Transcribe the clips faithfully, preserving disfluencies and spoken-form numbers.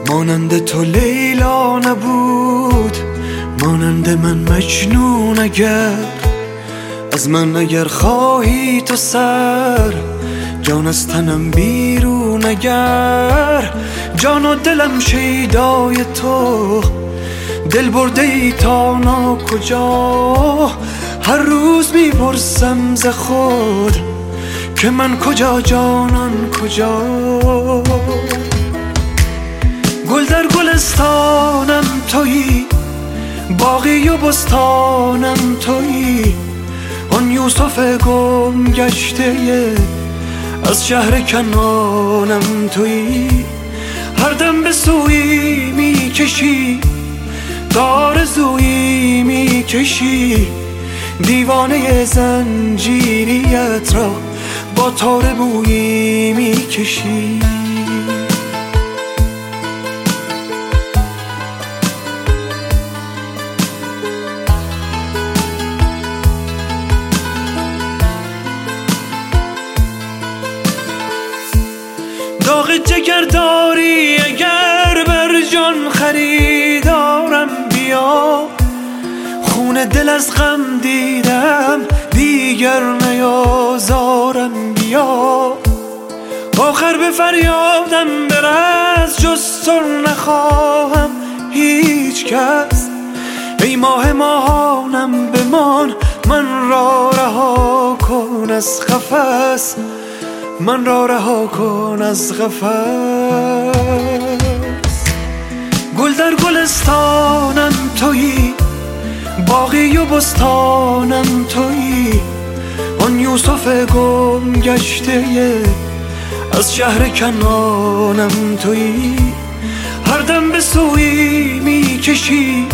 مانند تو لیلا نبود، مانند من مجنون اگر از من اگر خواهی تو سر، جان از تنم بیرون اگر، جان و دلم شیدای تو، دل برده ای تا ناکجا. هر روز میپرسم ز خود که من کجا جانان کجا. گل در گلستانم تویی، باغی و بستانم تویی، آن یوسف گم گشته از شهر کنانم تویی. هر دم به سویی میکشی، آرزویی میکشی، دیوانه زنجیریت را با تار بویی میکشی. داغ جگر داری اگر بر جان خریدارم بیا، خون دل از غم دیدم دیگر نیازارم بیا. آخر به فریادم برس جز تو نخواهم هیچ کس، ای ماه ماهانم بمان من را رها کن از قفس، من را رها کن از قفس. گل در گلستانم تویی، باغی و بستانم تویی، آن یوسف گم گشته از شهر کنانم تویی. هر دم به سویی میکشی،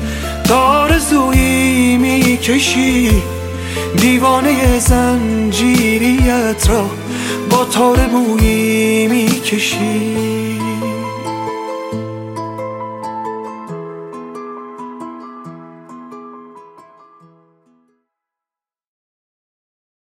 آرزویی میکشی، دیوانه زنجیریت را با تار بویی میکشی.